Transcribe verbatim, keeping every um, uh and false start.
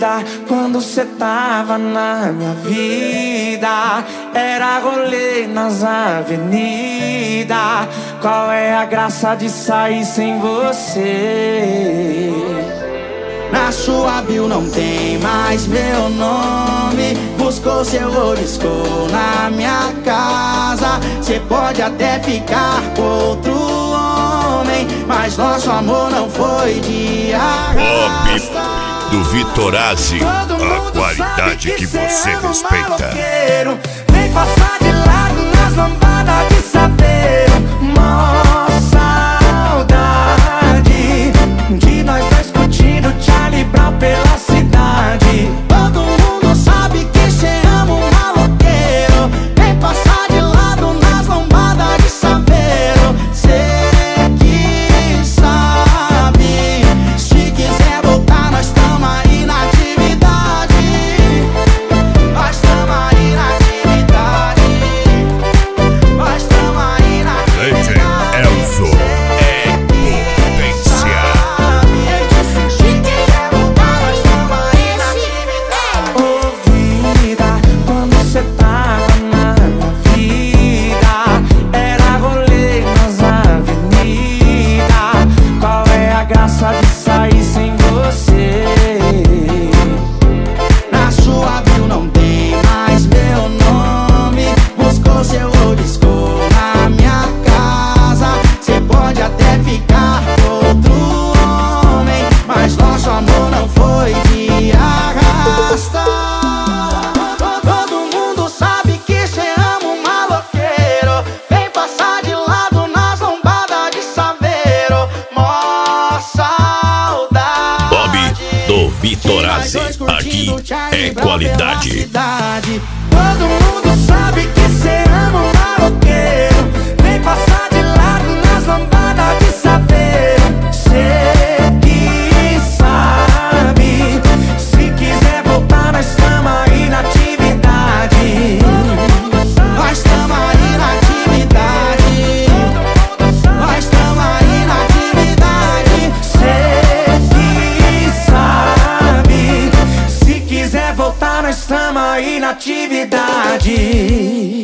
vida, quando cê tava na minha vida, era rolê nas avenidas. Qual é a graça de sair sem você? Na sua bio não tem mais meu nome. Buscou seu oliscou na minha casa. Cê pode até ficar com outro homem, mas nosso amor não foi de arrasta. Bob do Vitorazzi, a qualidade que, que você respeita. Vem passar de lado nas lambadas de saveiro. Mó saudade de nós dois curtindo Charlie Brown pela cidade. Todo mundo sabe que cê ama um maloqueiro. Vem passar de lado nas lombadas de saveiro. Cê que sabe, se quiser voltar nós tamo aí na atividade. Nós tamo aí na atividade. Nós tamo aí na atividade. Elzo é potência. Cê tava na minha vida, era rolê nas avenidas. Qual é a graça de sair sem você? Na sua bio não tem mais meu nome. Buscou seu oliscou na minha casa. Cê pode até ficar com outro homem, mas nosso amor não foi de arrasta. Do Vitorazzi, aqui é qualidade. Todo mundo sabe que cê ama um maloqueiro. Vem passar de lado nas lambadas de saveiro. Cê que sabe, se quiser voltar nós tamo aí na atividade. Nós tamo aí na atividade. Nós tamo aí na atividade. Cê voltar, nós estamos aí na atividade.